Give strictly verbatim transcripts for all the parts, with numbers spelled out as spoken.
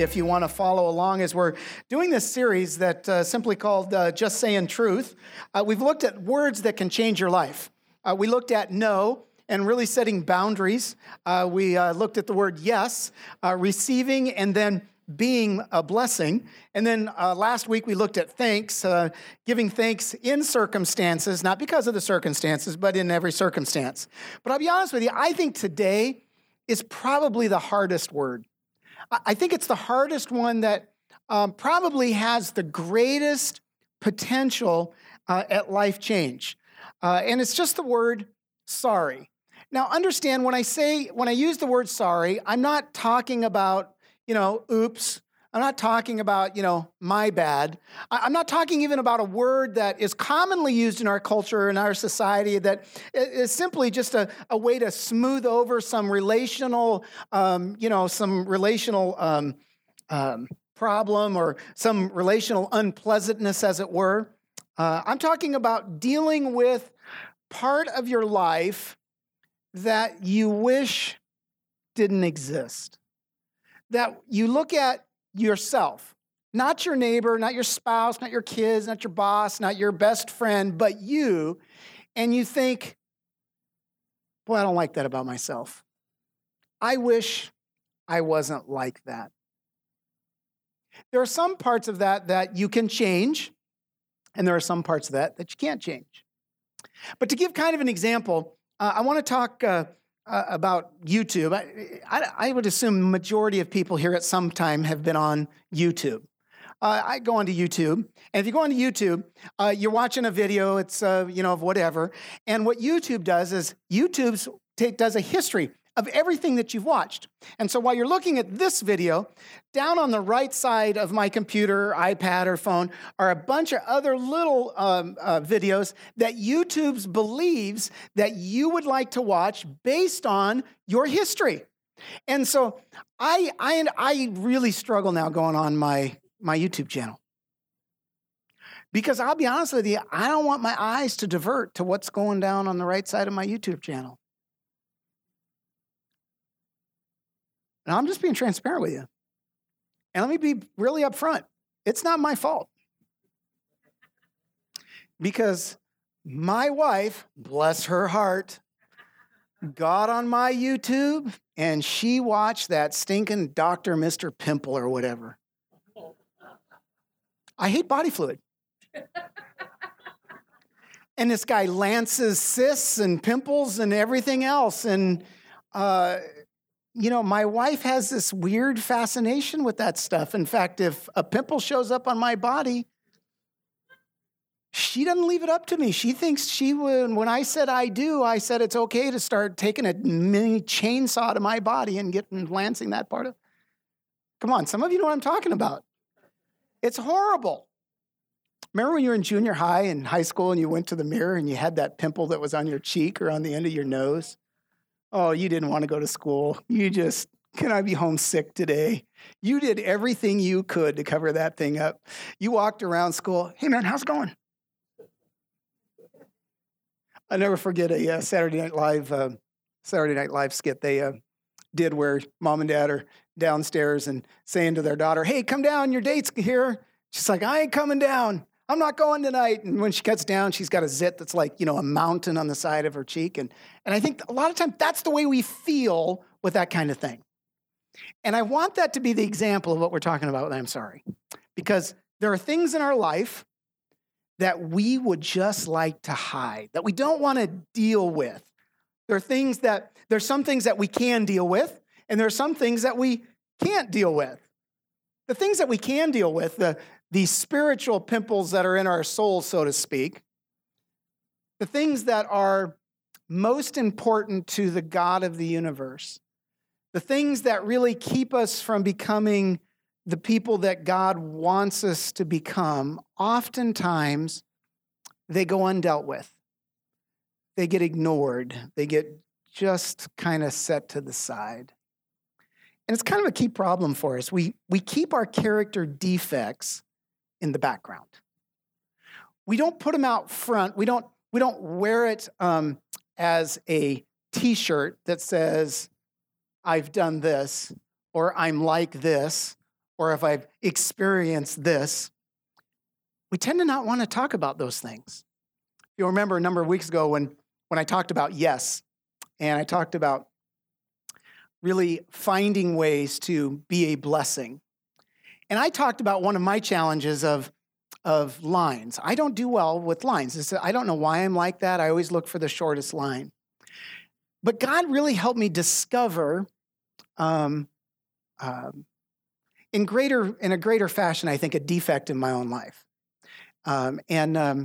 if you want to follow along as we're doing this series that uh, simply called uh, Just Saying Truth. Uh, we've looked at words that can change your life. Uh, we looked at no and really setting boundaries. Uh, we uh, looked at the word yes, uh, receiving, and then being a blessing. And then uh, last week we looked at thanks, uh, giving thanks in circumstances, not because of the circumstances, but in every circumstance. But I'll be honest with you, I think today is probably the hardest word. I think it's the hardest one that um, probably has the greatest potential uh, at life change. Uh, and it's just the word sorry. Now, understand when I say, when I use the word sorry, I'm not talking about, you know, oops. I'm not talking about, you know, my bad. I'm not talking even about a word that is commonly used in our culture, in our society, that is simply just a, a way to smooth over some relational, um, you know, some relational um, um, problem or some relational unpleasantness, as it were. Uh, I'm talking about dealing with part of your life that you wish didn't exist. That you look at yourself, not your neighbor, not your spouse, not your kids, not your boss, not your best friend, but you, and you think, boy, I don't like that about myself. I wish I wasn't like that. There are some parts of that that you can change, and there are some parts of that that you can't change. But to give kind of an example, uh, I want to talk uh, Uh, about YouTube. I, I, I would assume the majority of people here at some time have been on YouTube. Uh, I go onto YouTube, and if you go onto YouTube, uh, you're watching a video, it's, uh, you know, of whatever, and what YouTube does is YouTube take, does a history of everything that you've watched. And so while you're looking at this video, down on the right side of my computer, iPad, or phone are a bunch of other little um, uh, videos that YouTube believes that you would like to watch based on your history. And so I, I, I really struggle now going on my, my YouTube channel. Because I'll be honest with you, I don't want my eyes to divert to what's going down on the right side of my YouTube channel. And I'm just being transparent with you. And let me be really upfront. It's not my fault. Because my wife, bless her heart, got on my YouTube and she watched that stinking Doctor Mister Pimple or whatever. I hate body fluid. And this guy lances cysts and pimples and everything else. And, uh, You know, my wife has this weird fascination with that stuff. In fact, if a pimple shows up on my body, she doesn't leave it up to me. She thinks she would, when I said I do, I said it's okay to start taking a mini chainsaw to my body and getting lancing that part of. Come on, some of you know what I'm talking about. It's horrible. Remember when you were in junior high and high school and you went to the mirror and you had that pimple that was on your cheek or on the end of your nose? Oh, you didn't want to go to school. You just, can I be homesick today? You did everything you could to cover that thing up. You walked around school. Hey, man, how's it going? I'll never forget a uh, Saturday Night Live uh, Saturday Night Live skit they uh, did where mom and dad are downstairs and saying to their daughter, hey, come down, your date's here. She's like, I ain't coming down. I'm not going tonight. And when she cuts down, she's got a zit that's like, you know, a mountain on the side of her cheek. And, and I think a lot of times that's the way we feel with that kind of thing. And I want that to be the example of what we're talking about with I'm sorry. Because there are things in our life that we would just like to hide, that we don't want to deal with. There are things that, there's some things that we can deal with, and there are some things that we can't deal with. The things that we can deal with, the the spiritual pimples that are in our souls, so to speak, the things that are most important to the God of the universe, the things that really keep us from becoming the people that God wants us to become, oftentimes they go undealt with. They get ignored. They get just kind of set to the side. And it's kind of a key problem for us. We, we keep our character defects in the background. We don't put them out front. We don't, we don't wear it um, as a t-shirt that says, I've done this, or I'm like this, or if I've experienced this, we tend to not want to talk about those things. You'll remember a number of weeks ago when, when I talked about yes, and I talked about really finding ways to be a blessing. And I talked about one of my challenges of, of lines. I don't do well with lines. It's, I don't know why I'm like that. I always look for the shortest line. But God really helped me discover um, um, in greater in a greater fashion, I think, a defect in my own life. Um, and um,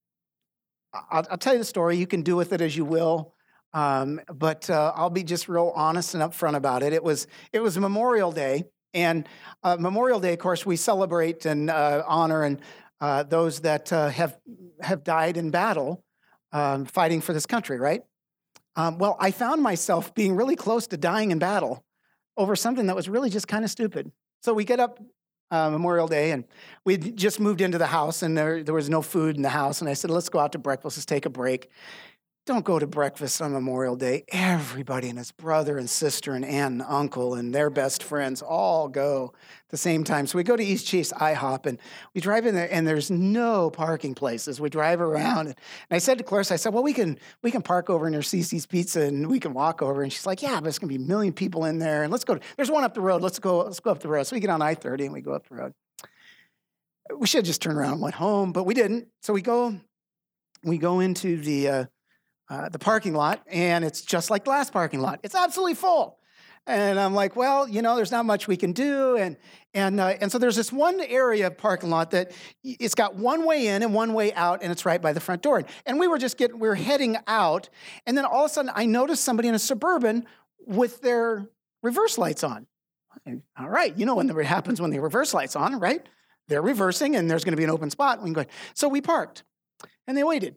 I'll, I'll tell you the story. You can do with it as you will. Um, but uh, I'll be just real honest and upfront about it. It was it was Memorial Day, and uh, Memorial Day, of course, we celebrate and uh, honor and uh, those that uh, have have died in battle, um, fighting for this country, right? Um, well, I found myself being really close to dying in battle over something that was really just kind of stupid. So we get up uh, Memorial Day, and we just moved into the house, and there there was no food in the house, and I said, let's go out to breakfast, let's take a break. Don't go to breakfast on Memorial Day. Everybody and his brother and sister and aunt and uncle and their best friends all go at the same time. So we go to East Chase IHOP, and we drive in there, and there's no parking places. We drive around, and I said to Clarissa, I said, well, we can we can park over near Cece's Pizza, and we can walk over. And she's like, yeah, but there's going to be a million people in there, and let's go. To, there's one up the road. Let's go. Let's go up the road. So we get on I thirty, and we go up the road. We should have just turned around and went home, but we didn't. So we go, we go into the uh, Uh, the parking lot, and it's just like the last parking lot. It's absolutely full. And I'm like, well, you know, there's not much we can do. And and uh, and so there's this one area of parking lot that it's got one way in and one way out, and it's right by the front door. And we were just getting, we were heading out, and then all of a sudden I noticed somebody in a Suburban with their reverse lights on. And, all right, you know when it happens when the reverse lights on, right? They're reversing, and there's going to be an open spot. We can go. So we parked, and they waited.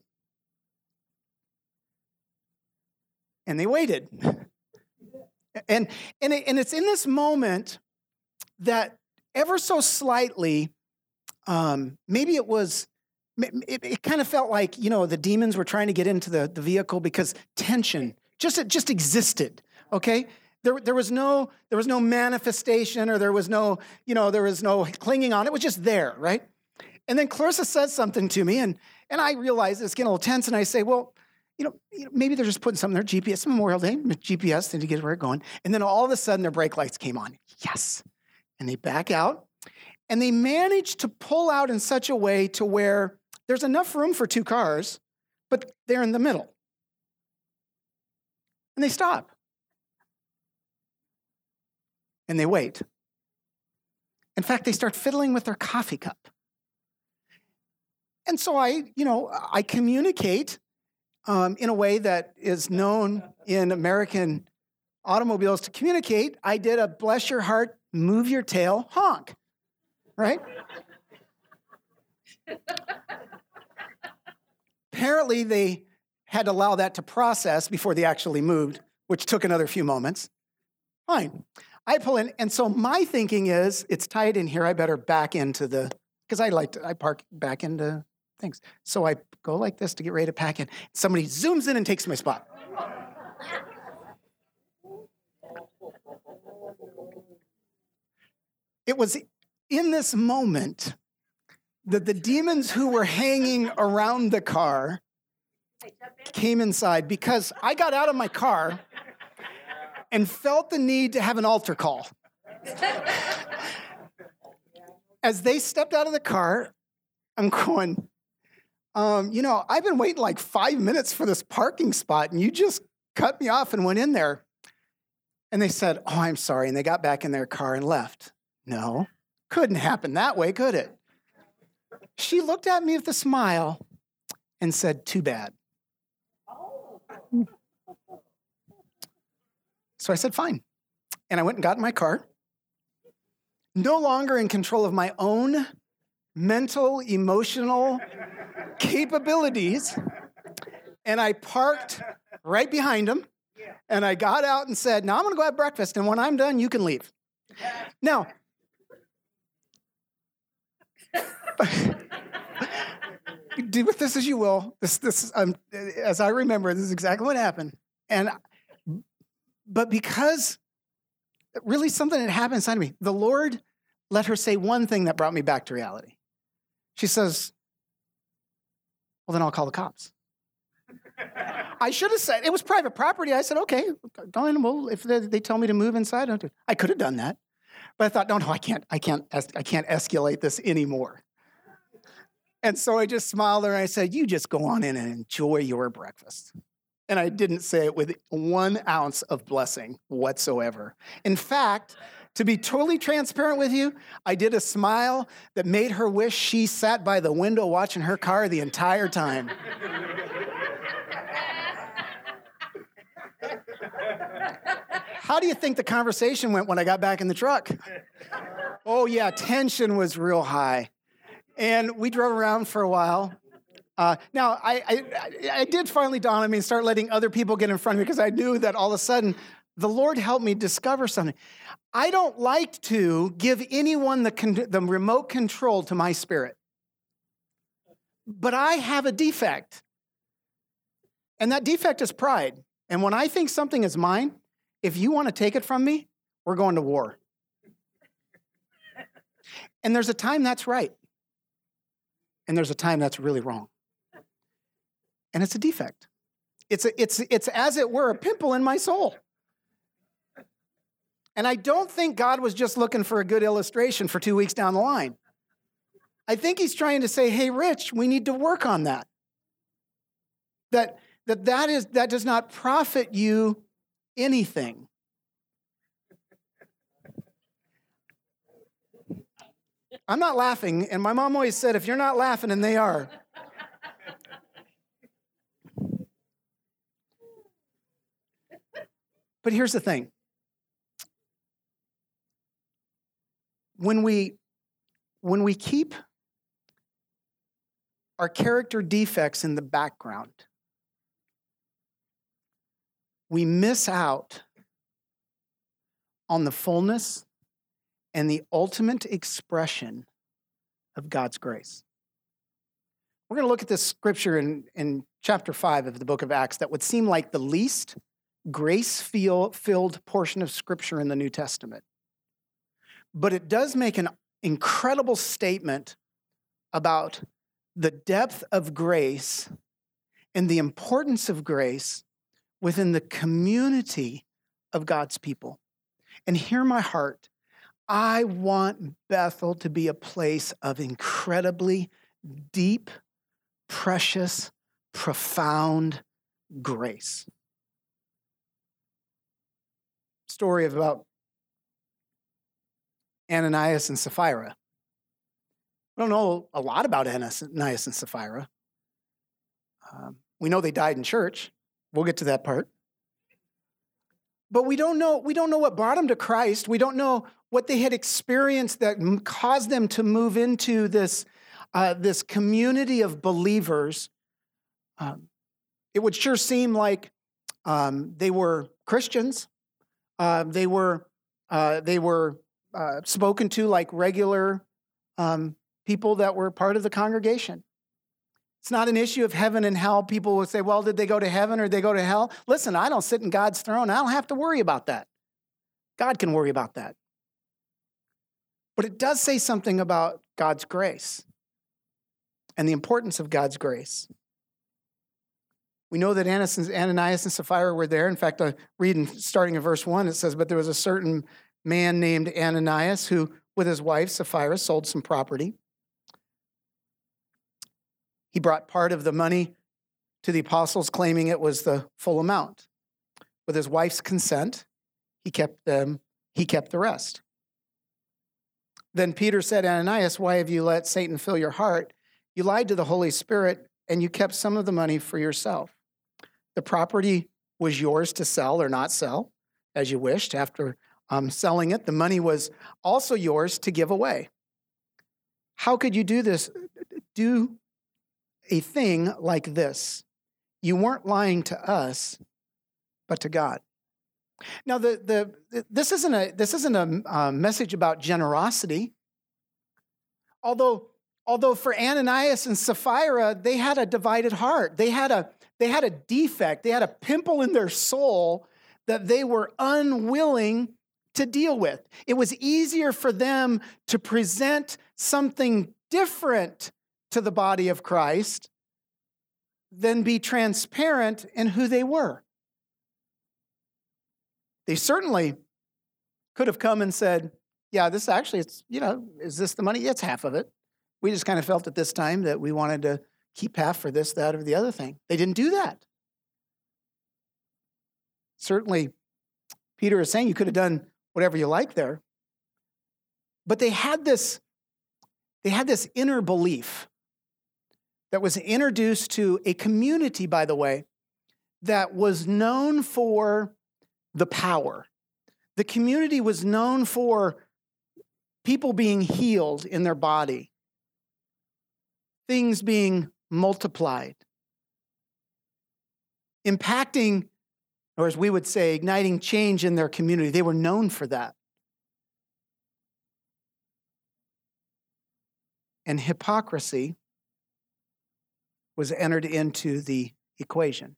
And they waited. And, and, it, and it's in this moment that ever so slightly, um, maybe it was, it, it kind of felt like, you know, the demons were trying to get into the, the vehicle because tension just, it just existed, okay? There, there was no, there was no manifestation, or there was no, you know, there was no clinging on. It was just there, right? And then Clarissa says something to me, and, and I realize it's getting a little tense, and I say, well, You know, you know, maybe they're just putting something there, G P S, Memorial Day, G P S, to get where it's going. And then all of a sudden, their brake lights came on. Yes. And they back out. And they managed to pull out in such a way to where there's enough room for two cars, but they're in the middle. And they stop. And they wait. In fact, they start fiddling with their coffee cup. And so I, you know, I communicate Um, in a way that is known in American automobiles to communicate. I did a bless your heart, move your tail, honk, right? Apparently, they had to allow that to process before they actually moved, which took another few moments. Fine. I pull in, and so my thinking is, it's tight in here, I better back into the, because I like to, I park back into things. So I go like this to get ready to pack in. Somebody zooms in and takes my spot. It was in this moment that the demons who were hanging around the car came inside, because I got out of my car and felt the need to have an altar call. As they stepped out of the car, I'm going, Um, you know, I've been waiting like five minutes for this parking spot, and you just cut me off and went in there. And they said, oh, I'm sorry. And they got back in their car and left. No, couldn't happen that way, could it? She looked at me with a smile and said, too bad. So I said, fine. And I went and got in my car, no longer in control of my own mental, emotional capabilities, and I parked right behind him, and I got out and said, now I'm going to go have breakfast, and when I'm done, you can leave. Now, do with this as you will. This, this, um, as I remember, this is exactly what happened. And, but because really something had happened inside of me, the Lord let her say one thing that brought me back to reality. She says, well, then I'll call the cops. I should have said, it was private property. I said, okay, go in. Well, if they, they tell me to move inside, I'll do it. I could have done that. But I thought, no, no, I can't, I can't, I can't escalate this anymore. And so I just smiled at her and I said, you just go on in and enjoy your breakfast. And I didn't say it with one ounce of blessing whatsoever. In fact, to be totally transparent with you, I did a smile that made her wish she sat by the window watching her car the entire time. How do you think the conversation went when I got back in the truck? Oh, yeah, tension was real high. And we drove around for a while. Uh, now, I, I, I did finally dawn on me and start letting other people get in front of me because I knew that all of a sudden the Lord helped me discover something. I don't like to give anyone the, con- the remote control to my spirit. But I have a defect. And that defect is pride. And when I think something is mine, if you want to take it from me, we're going to war. And there's a time that's right. And there's a time that's really wrong. And it's a defect. It's, a, it's, it's as it were, a pimple in my soul. And I don't think God was just looking for a good illustration for two weeks down the line. I think he's trying to say, hey, Rich, we need to work on that. That that, that, is, that does not profit you anything. I'm not laughing, and my mom always said, if you're not laughing, and they are. But here's the thing. When we, when we keep our character defects in the background, we miss out on the fullness and the ultimate expression of God's grace. We're going to look at this scripture in, in chapter five of the book of Acts that would seem like the least grace-filled portion of scripture in the New Testament. But it does make an incredible statement about the depth of grace and the importance of grace within the community of God's people. And hear my heart. I want Bethel to be a place of incredibly deep, precious, profound grace. Story of about Ananias and Sapphira. We don't know a lot about Ananias and Sapphira. Um, we know they died in church. We'll get to that part. But we don't know, we don't know what brought them to Christ. We don't know what they had experienced that caused them to move into this, uh, this community of believers. Um, it would sure seem like um, they were Christians. Uh, they were uh, they were uh, spoken to like regular um, people that were part of the congregation. It's not an issue of heaven and hell. People will say, well, did they go to heaven or did they go to hell? Listen, I don't sit in God's throne. I don't have to worry about that. God can worry about that. But it does say something about God's grace and the importance of God's grace. We know that Ananias and Sapphira were there. In fact, I read in, starting in verse one, it says, but there was a certain man named Ananias who, with his wife Sapphira, sold some property. He brought part of the money to the apostles, claiming it was the full amount. With his wife's consent, he kept them, he kept the rest. Then Peter said, Ananias, why have you let Satan fill your heart? You lied to the Holy Spirit, and you kept some of the money for yourself. The property was yours to sell or not sell, as you wished. After um, selling it, the money was also yours to give away. How could you do this? Do a thing like this. You weren't lying to us, but to God. Now, the the this isn't a this isn't a, a message about generosity. Although although for Ananias and Sapphira, they had a divided heart. They had a they had a defect. They had a pimple in their soul that they were unwilling to deal with. It was easier for them to present something different to the body of Christ than be transparent in who they were. They certainly could have come and said, yeah, this actually, it's, you know, is this the money? Yeah, it's half of it. We just kind of felt at this time that we wanted to keep half for this, that, or the other thing. They didn't do that. Certainly, Peter is saying you could have done whatever you like there. But they had this, they had this inner belief that was introduced to a community, by the way, that was known for the power. The community was known for people being healed in their body, things being multiplied, impacting, or as we would say, igniting change in their community. They were known for that. And hypocrisy was entered into the equation.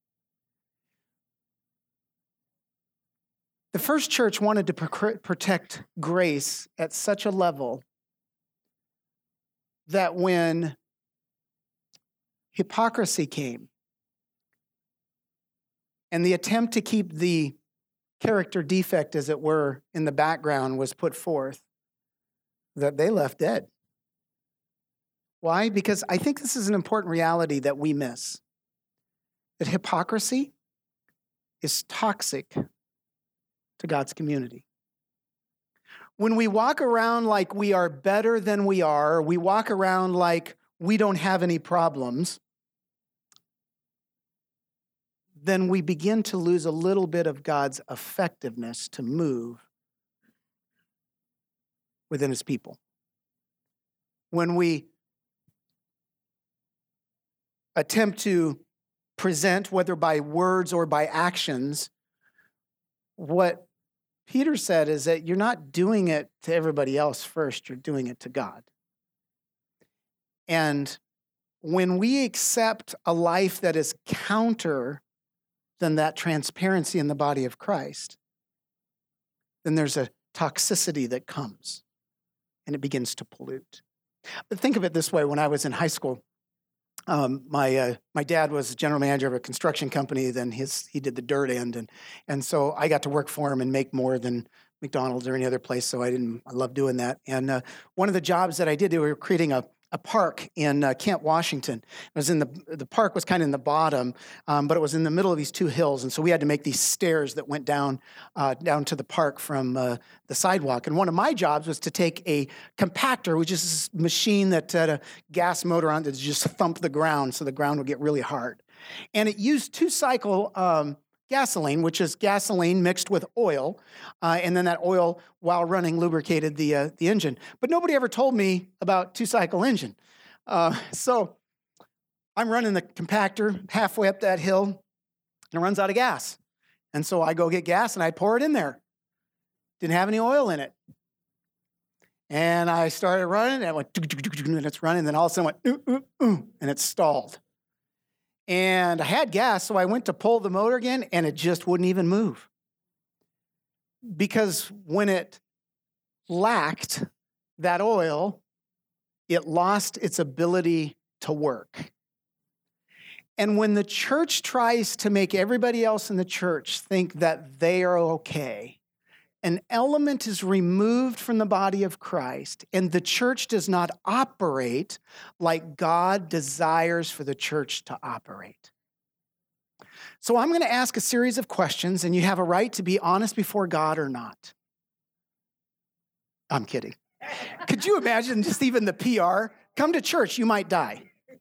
The first church wanted to protect grace at such a level that when hypocrisy came and the attempt to keep the character defect, as it were, in the background was put forth, that they left dead. Why? Because I think this is an important reality that we miss. That hypocrisy is toxic to God's community. When we walk around like we are better than we are, we walk around like we don't have any problems, then we begin to lose a little bit of God's effectiveness to move within his people. When we attempt to present, whether by words or by actions, what Peter said is that you're not doing it to everybody else first, you're doing it to God. And when we accept a life that is counter than that transparency in the body of Christ, then there's a toxicity that comes and it begins to pollute. But think of it this way. When I was in high school, Um, my uh, my dad was general manager of a construction company. Then his he did the dirt end, and and so I got to work for him and make more than McDonald's or any other place. So I didn't. I loved doing that. And uh, one of the jobs that I did, we were creating a a park in uh, Kent, Washington. It was in the the park was kind of in the bottom, um, but it was in the middle of these two hills, and so we had to make these stairs that went down uh, down to the park from uh, the sidewalk. And one of my jobs was to take a compactor, which is this machine that had a gas motor on it, to just thump the ground so the ground would get really hard. And it used two-cycle um, gasoline, which is gasoline mixed with oil, uh, and then that oil, while running, lubricated the uh, the engine. But nobody ever told me about two-cycle engine. Uh, so I'm running the compactor halfway up that hill, and it runs out of gas. And so I go get gas, and I pour it in there. Didn't have any oil in it. And I started running, and it went, and it's running, and then all of a sudden it went, ooh, ooh, ooh, and it stalled. And I had gas, so I went to pull the motor again, and it just wouldn't even move. Because when it lacked that oil, it lost its ability to work. And when the church tries to make everybody else in the church think that they are okay, an element is removed from the body of Christ, and the church does not operate like God desires for the church to operate. So I'm going to ask a series of questions, and you have a right to be honest before God or not. I'm kidding. Could you imagine just even the P R? Come to church, you might die.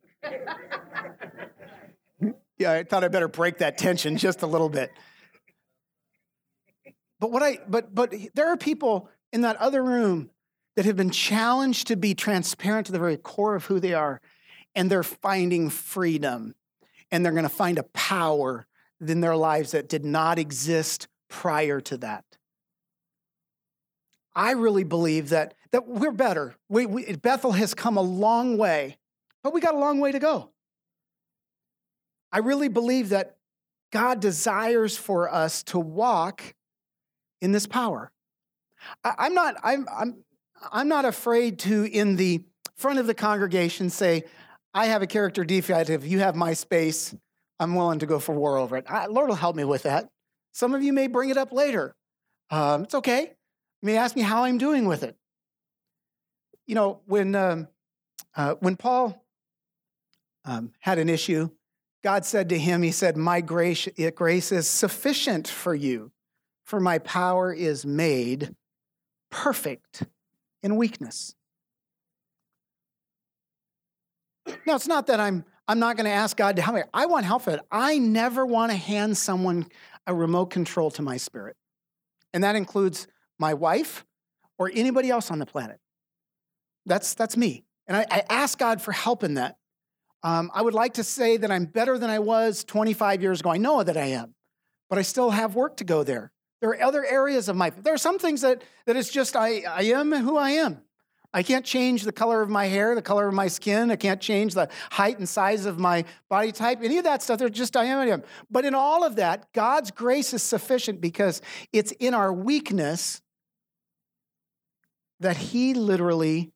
Yeah, I thought I'd better break that tension just a little bit. But what I but but there are people in that other room that have been challenged to be transparent to the very core of who they are, and they're finding freedom, and they're going to find a power in their lives that did not exist prior to that. I really believe that that we're better. We, we, Bethel has come a long way, but we got a long way to go. I really believe that God desires for us to walk in this power. I, I'm not, I'm, I'm, I'm not afraid to, in the front of the congregation, say, I have a character defect. If you have my space, I'm willing to go for war over it. I, Lord will help me with that. Some of you may bring it up later. Um, it's okay. You may ask me how I'm doing with it. You know, when um, uh, when Paul um, had an issue, God said to him, he said, my grace, grace is sufficient for you, for my power is made perfect in weakness. Now, it's not that I'm I'm not going to ask God to help me. I want help with it. I never want to hand someone a remote control to my spirit. And that includes my wife or anybody else on the planet. That's, that's me. And I, I ask God for help in that. Um, I would like to say that I'm better than I was twenty-five years ago. I know that I am, but I still have work to go there. There are other areas of my, there are some things that, that it's just, I, I am who I am. I can't change the color of my hair, the color of my skin. I can't change the height and size of my body type. Any of that stuff, they're just I am, I am. But in all of that, God's grace is sufficient because it's in our weakness that he literally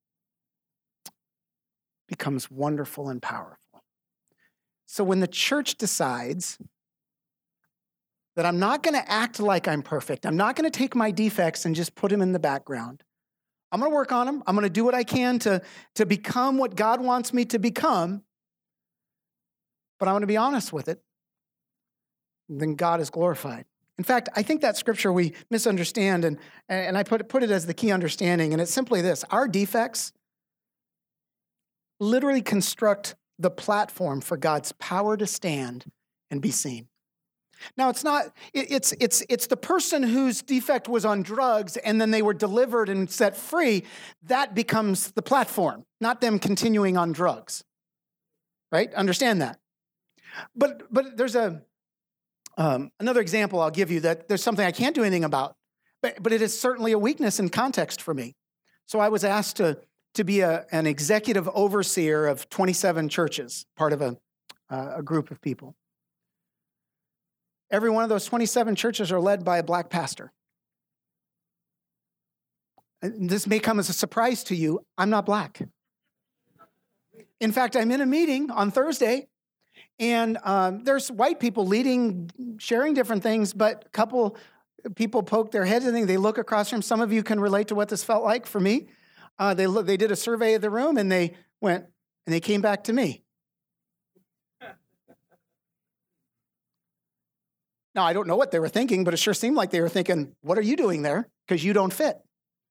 becomes wonderful and powerful. So when the church decides that I'm not going to act like I'm perfect, I'm not going to take my defects and just put them in the background. I'm going to work on them. I'm going to do what I can to, to become what God wants me to become. But I want to be honest with it. Then God is glorified. In fact, I think that scripture we misunderstand, and, and I put, put it as the key understanding, and it's simply this. Our defects literally construct the platform for God's power to stand and be seen. Now, it's not, it's, it's, it's the person whose defect was on drugs and then they were delivered and set free, that becomes the platform, not them continuing on drugs, right? Understand that. But, but there's a, um, another example I'll give you that there's something I can't do anything about, but, but it is certainly a weakness in context for me. So I was asked to, to be a, an executive overseer of twenty-seven churches, part of a, uh, a group of people. Every one of those twenty-seven churches are led by a black pastor. And this may come as a surprise to you. I'm not black. In fact, I'm in a meeting on Thursday, and um, there's white people leading, sharing different things, but a couple people poke their heads and they look across from. Some of you can relate to what this felt like for me. Uh, they, they did a survey of the room, and they went, and they came back to me. Now, I don't know what they were thinking, but it sure seemed like they were thinking, what are you doing there? Because you don't fit.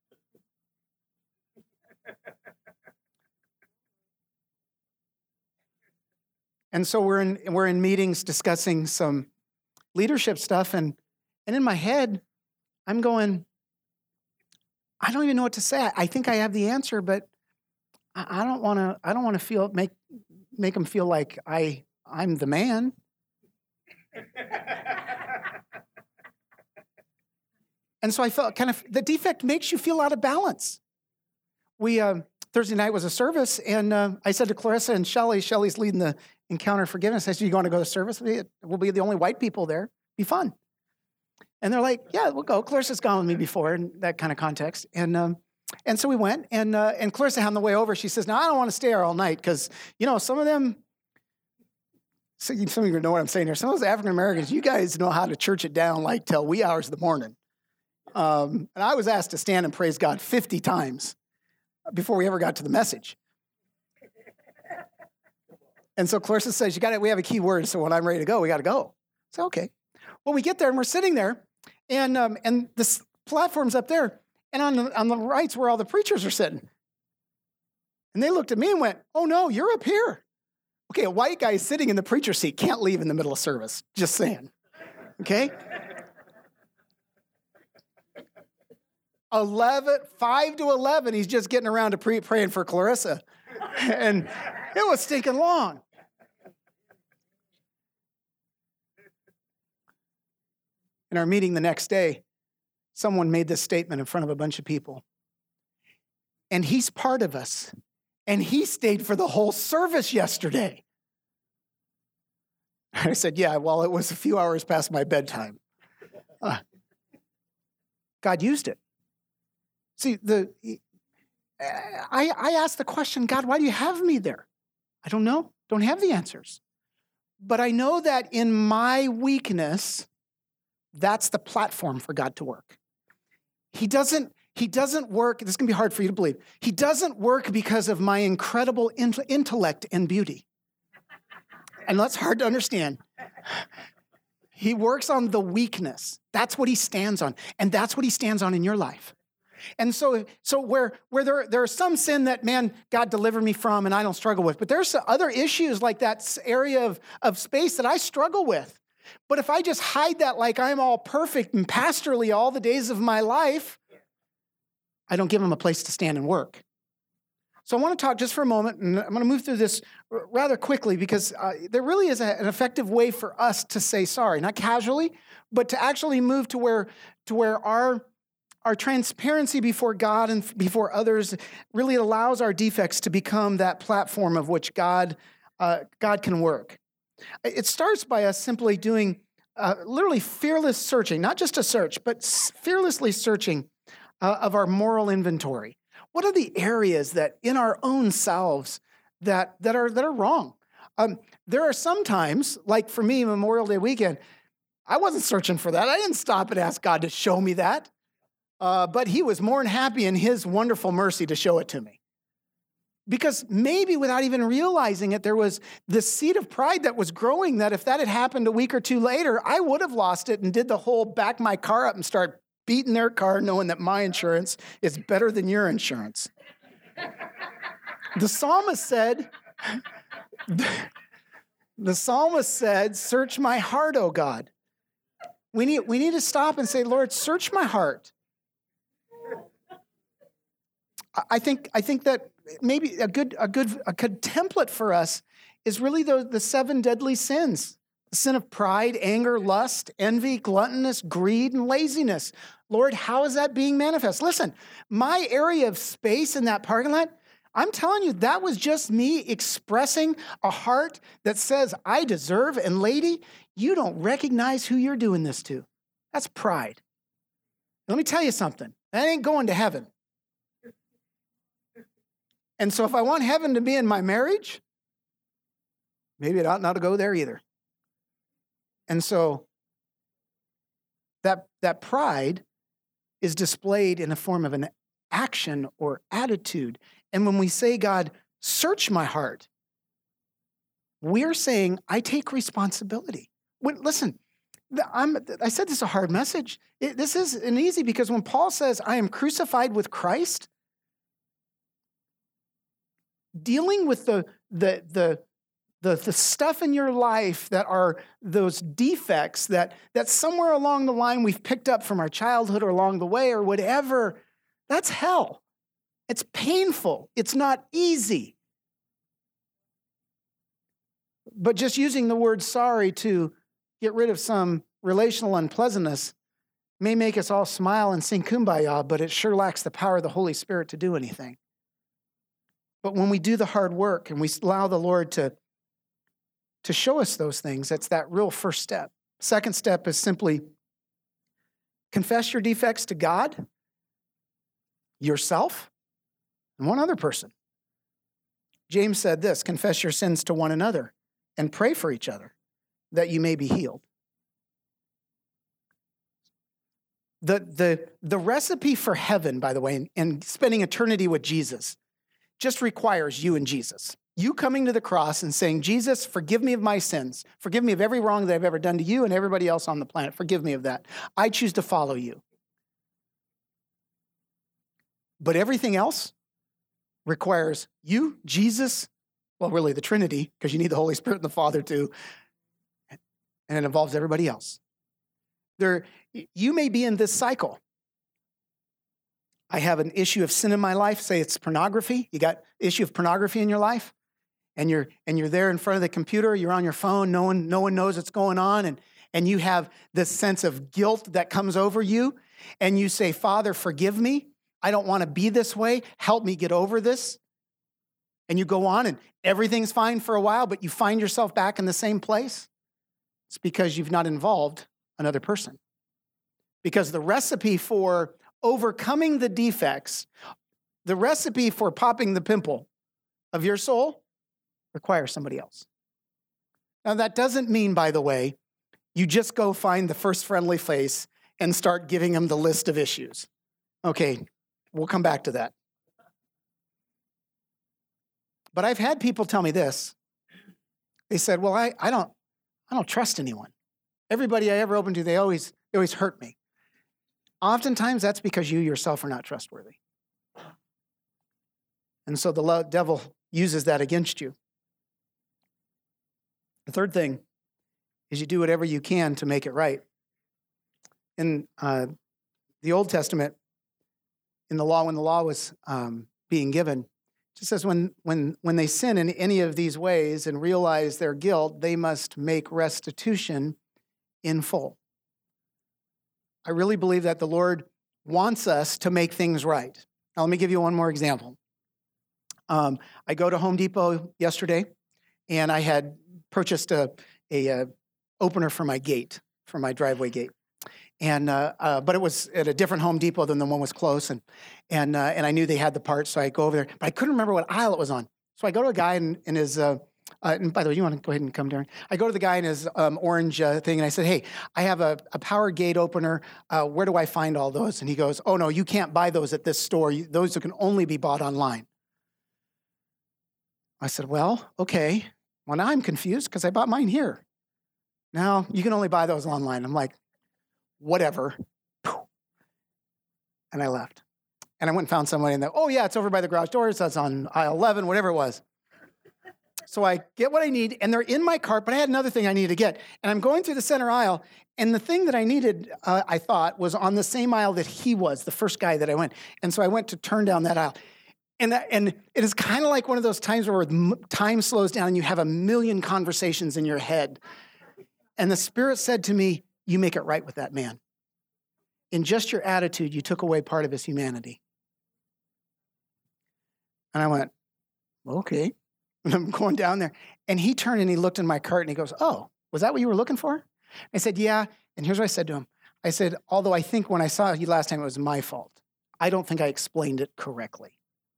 And so we're in we're in meetings discussing some leadership stuff, and and in my head, I'm going, I don't even know what to say. I think I have the answer, but I, I don't want to. I don't want to feel make make them feel like I I'm the man. And so I felt kind of, the defect makes you feel out of balance. We, uh, Thursday night was a service, and uh, I said to Clarissa and Shelly, Shelly's leading the Encounter Forgiveness. I said, you want to go to service? We'll be the only white people there. Be fun. And they're like, yeah, we'll go. Clarissa's gone with me before in that kind of context. And um, and so we went, and uh, and Clarissa, on the way over, she says, no, I don't want to stay here all night because, you know, some of them, some of you know what I'm saying here. Some of those African Americans, you guys know how to church it down like till wee hours of the morning. Um, and I was asked to stand and praise God fifty times before we ever got to the message. And so Clarissa says, "You got it. We have a key word. So when I'm ready to go, we got to go." So okay. Well, we get there and we're sitting there, and um, and this platform's up there, and on the on the right's where all the preachers are sitting. And they looked at me and went, "Oh no, you're up here." Okay, a white guy sitting in the preacher seat can't leave in the middle of service. Just saying. Okay. eleven, five to eleven, he's just getting around to pre- praying for Clarissa. And it was stinking long. In our meeting the next day, someone made this statement in front of a bunch of people. And he's part of us. And he stayed for the whole service yesterday. I said, yeah, well, it was a few hours past my bedtime. Uh, God used it. See, the I, I asked the question, God, why do you have me there? I don't know. Don't have the answers. But I know that in my weakness, that's the platform for God to work. He doesn't, he doesn't work, this is going to be hard for you to believe. He doesn't work because of my incredible intellect and beauty. And that's hard to understand. He works on the weakness. That's what he stands on. And that's what he stands on in your life. And so, so where, where there, there are some sin that, man, God delivered me from and I don't struggle with. But there's other issues like that area of, of space that I struggle with. But if I just hide that like I'm all perfect and pastorally all the days of my life, I don't give him a place to stand and work. So I want to talk just for a moment, and I'm going to move through this rather quickly because uh, there really is a, an effective way for us to say sorry, not casually, but to actually move to where, to where our Our transparency before God and before others really allows our defects to become that platform of which God, uh, God can work. It starts by us simply doing uh, literally fearless searching, not just a search, but fearlessly searching uh, of our moral inventory. What are the areas that in our own selves that, that, are, that are wrong? Um, there are some times, like for me, Memorial Day weekend, I wasn't searching for that. I didn't stop and ask God to show me that. Uh, but he was more than happy in his wonderful mercy to show it to me. Because maybe without even realizing it, there was this seed of pride that was growing that if that had happened a week or two later, I would have lost it and did the whole back my car up and start beating their car knowing that my insurance is better than your insurance. The psalmist said, the psalmist said, search my heart, O God. We need, we need to stop and say, Lord, search my heart. I think I think that maybe a good a good a good template for us is really the, the seven deadly sins. The sin of pride, anger, lust, envy, gluttonous, greed, and laziness. Lord, how is that being manifest? Listen, my area of space in that parking lot, I'm telling you, that was just me expressing a heart that says, I deserve, and lady, you don't recognize who you're doing this to. That's pride. Let me tell you something. That ain't going to heaven. And so if I want heaven to be in my marriage, maybe it ought not to go there either. And so that, that pride is displayed in the form of an action or attitude. And when we say, God, search my heart, we're saying, I take responsibility. When, listen, I'm, I said this is a hard message. It, this isn't easy because when Paul says, I am crucified with Christ, dealing with the, the, the, the, the stuff in your life that are those defects that, that somewhere along the line we've picked up from our childhood or along the way or whatever, that's hell. It's painful. It's not easy. But just using the word sorry to get rid of some relational unpleasantness may make us all smile and sing kumbaya, but it sure lacks the power of the Holy Spirit to do anything. But when we do the hard work and we allow the Lord to, to show us those things, that's that real first step. Second step is simply confess your defects to God, yourself, and one other person. James said this, confess your sins to one another and pray for each other that you may be healed. The, the, the recipe for heaven, by the way, and, and spending eternity with Jesus just requires you and Jesus. You coming to the cross and saying, Jesus, forgive me of my sins. Forgive me of every wrong that I've ever done to you and everybody else on the planet. Forgive me of that. I choose to follow you. But everything else requires you, Jesus, well, really the Trinity, because you need the Holy Spirit and the Father too, and it involves everybody else. There, you may be in this cycle. I have an issue of sin in my life. Say it's pornography. You got issue of pornography in your life, and you're and you're there in front of the computer. You're on your phone. No one no one knows what's going on, and and you have this sense of guilt that comes over you, and you say, Father, forgive me. I don't want to be this way. Help me get over this. And you go on, and everything's fine for a while, but you find yourself back in the same place. It's because you've not involved another person. Because the recipe for overcoming the defects, the recipe for popping the pimple of your soul requires somebody else. Now, that doesn't mean, by the way, you just go find the first friendly face and start giving them the list of issues. Okay, we'll come back to that. But I've had people tell me this. They said, well, I, I don't I don't trust anyone. Everybody I ever open to, they always, they always hurt me. Oftentimes, that's because you yourself are not trustworthy. And so the lo- devil uses that against you. The third thing is you do whatever you can to make it right. In uh, the Old Testament, in the law, when the law was um, being given, it just says when, when, when they sin in any of these ways and realize their guilt, they must make restitution in full. I really believe that the Lord wants us to make things right. Now, let me give you one more example. Um, I go to Home Depot yesterday, and I had purchased a, a, a opener for my gate, for my driveway gate. And uh, uh, but it was at a different Home Depot than the one was close, and and uh, and I knew they had the parts, so I go over there. But I couldn't remember what aisle it was on. So I go to a guy in, in his. Uh, uh, and by the way, you want to go ahead and come down? I go to the guy in his um, orange uh, thing, and I said, "Hey, I have a, a power gate opener. Uh, where do I find all those?" And he goes, "Oh no, you can't buy those at this store. You, those can only be bought online." I said, "Well, okay. Well, now I'm confused because I bought mine here. Now you can only buy those online." I'm like, whatever. And I left. And I went and found somebody and they, oh yeah, it's over by the garage doors. That's on aisle eleven, whatever it was. So I get what I need and they're in my cart, but I had another thing I needed to get. And I'm going through the center aisle and the thing that I needed, uh, I thought, was on the same aisle that he was, the first guy that I went. And so I went to turn down that aisle. And, that, and it is kind of like one of those times where time slows down and you have a million conversations in your head. And the Spirit said to me, you make it right with that man. In just your attitude, you took away part of his humanity. And I went, okay. And I'm going down there. And he turned and he looked in my cart and he goes, oh, was that what you were looking for? I said, yeah. And here's what I said to him. I said, although I think when I saw you last time, it was my fault. I don't think I explained it correctly.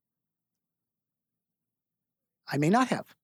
I may not have.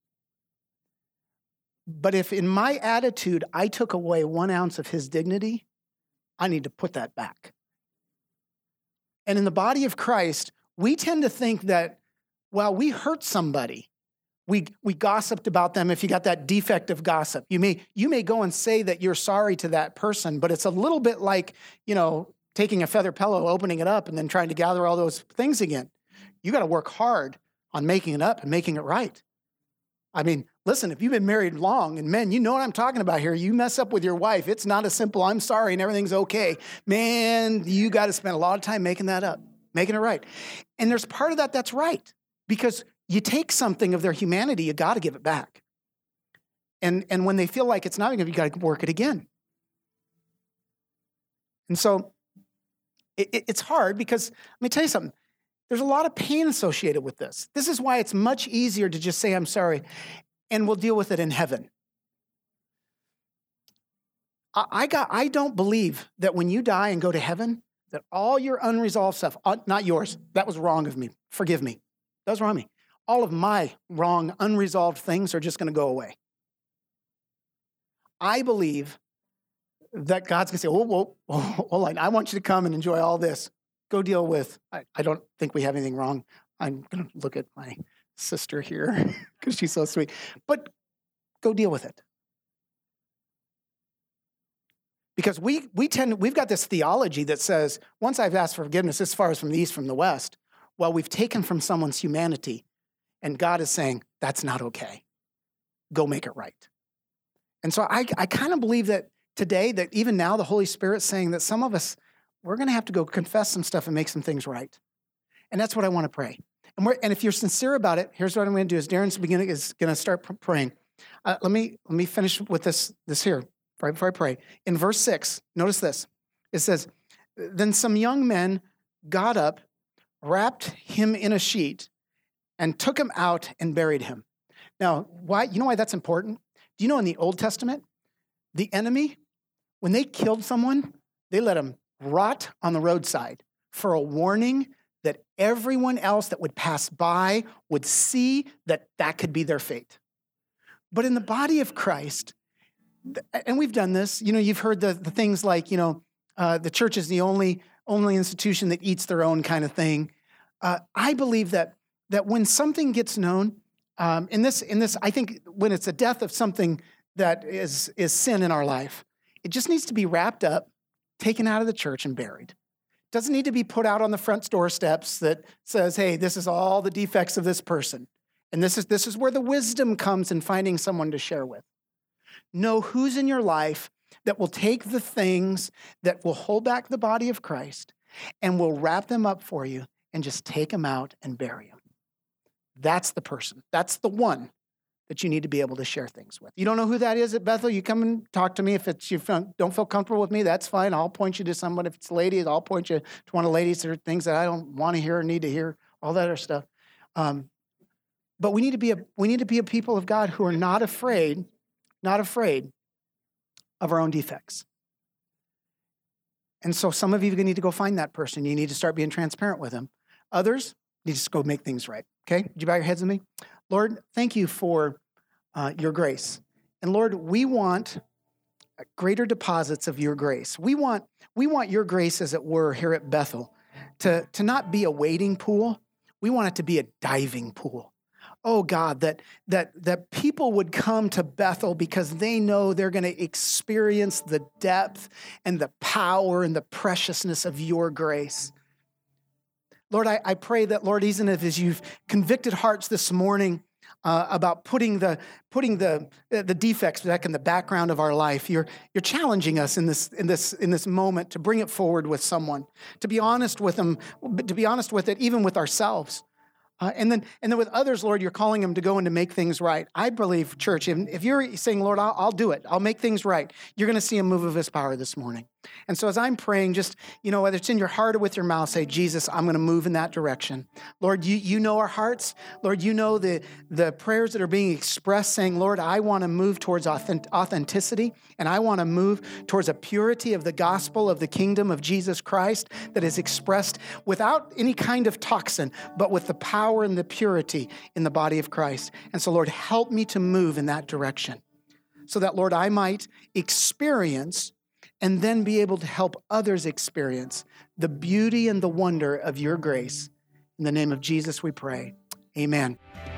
But if in my attitude, I took away one ounce of his dignity, I need to put that back. And in the body of Christ, we tend to think that, well, we hurt somebody. We, we gossiped about them. If you got that defect of gossip, you may, you may go and say that you're sorry to that person, but it's a little bit like, you know, taking a feather pillow, opening it up, and then trying to gather all those things again. You got to work hard on making it up and making it right. I mean, listen, if you've been married long, and men, you know what I'm talking about here. You mess up with your wife. It's not a simple, I'm sorry, and everything's okay. Man, you got to spend a lot of time making that up, making it right. And there's part of that that's right, because you take something of their humanity, you got to give it back. And, and when they feel like it's not, you got to work it again. And so it, it, it's hard because, let me tell you something. There's a lot of pain associated with this. This is why it's much easier to just say, I'm sorry, and we'll deal with it in heaven. I, got, I don't believe that when you die and go to heaven, that all your unresolved stuff, not yours, that was wrong of me, forgive me, that was wrong of me. All of my wrong, unresolved things are just going to go away. I believe that God's going to say, oh, whoa, whoa, hold on, I want you to come and enjoy all this. Go deal with, I, I don't think we have anything wrong. I'm going to look at my sister here because she's so sweet. But go deal with it. Because we we tend, we've got this theology that says, once I've asked for forgiveness, as far as from the east, from the west, well, we've taken from someone's humanity. And God is saying, that's not okay. Go make it right. And so I, I kind of believe that today, that even now, the Holy Spirit's saying that some of us, we're going to have to go confess some stuff and make some things right. And that's what I want to pray. And, we're, and if you're sincere about it, here's what I'm going to do is Darren's beginning is going to start pr- praying. Uh, let me let me finish with this, this here right before I pray. In verse six, notice this. It says, then some young men got up, wrapped him in a sheet, and took him out and buried him. Now, why? You know why that's important? Do you know in the Old Testament, the enemy, when they killed someone, they let him rot on the roadside. for a warning that everyone else that would pass by would see that that could be their fate. But in the body of Christ, and we've done this, you know, you've heard the, the things like, you know, uh, the church is the only, only institution that eats their own kind of thing. Uh, I believe that that when something gets known, um, in this, in this, I think when it's a death of something that is, is sin in our life, it just needs to be wrapped up, taken out of the church and buried. Doesn't need to be put out on the front door steps that says, hey, this is all the defects of this person. And this is, this is where the wisdom comes in finding someone to share with. Know who's in your life that will take the things that will hold back the body of Christ and will wrap them up for you and just take them out and bury them. That's the person. That's the one that you need to be able to share things with. You don't know who that is at Bethel? You come and talk to me. If it's you don't feel comfortable with me, that's fine. I'll point you to someone. If it's ladies, I'll point you to one of the ladies. There are things that I don't want to hear or need to hear, all that other stuff. Um, but we need to be a we need to be a people of God who are not afraid, not afraid of our own defects. And so some of you need to go find that person. You need to start being transparent with them. Others, you just go make things right. Okay? Would you bow your heads with me? Lord, thank you for uh, your grace. And Lord, we want greater deposits of your grace. We want, we want your grace, as it were, here at Bethel, to, to not be a wading pool. We want it to be a diving pool. Oh God, that, that, that people would come to Bethel because they know they're going to experience the depth and the power and the preciousness of your grace. Lord, I, I pray that, Lord, even as you've convicted hearts this morning uh, about putting the putting the the defects back in the background of our life, you're you're challenging us in this in this in this moment to bring it forward with someone, to be honest with them, to be honest with it, even with ourselves. Uh, and then, and then with others, Lord, you're calling them to go and to make things right. I believe, church, if, if you're saying, Lord, I'll, I'll do it, I'll make things right, you're going to see a move of his power this morning. And so as I'm praying, just, you know, whether it's in your heart or with your mouth, say, Jesus, I'm going to move in that direction. Lord, you, you know our hearts. Lord, you know the, the prayers that are being expressed saying, Lord, I want to move towards authentic, authenticity, and I want to move towards a purity of the gospel of the kingdom of Jesus Christ that is expressed without any kind of toxin, but with the power and the purity in the body of Christ. And so, Lord, help me to move in that direction so that, Lord, I might experience and then be able to help others experience the beauty and the wonder of your grace. In the name of Jesus, we pray. Amen.